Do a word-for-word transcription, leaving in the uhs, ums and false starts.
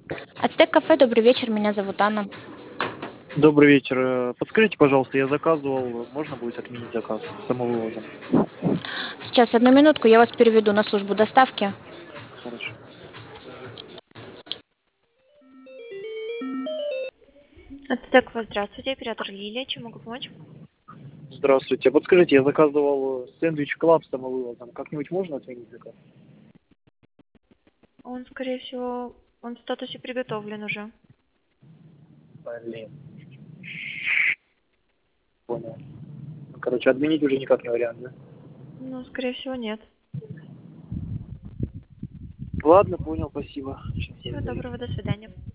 Ацтек кафе, добрый вечер, меня зовут Анна. Добрый вечер. Э, Подскажите, пожалуйста, я заказывал, можно будет отменить заказ самовывозом? Сейчас, одну минутку, я вас переведу на службу доставки. Хорошо. Ацтек, здравствуйте, оператор Лилия, чем могу помочь? Здравствуйте. Подскажите, я заказывал э, сэндвич клаб самовывозом. Как-нибудь можно отменить заказ? Он, скорее всего, он в статусе приготовлен уже. Блин. Понял. Ну, короче, отменить уже никак не вариант, да? Ну, скорее всего, нет. Ладно, понял, спасибо. Сейчас я Всего сдаю. доброго, до свидания.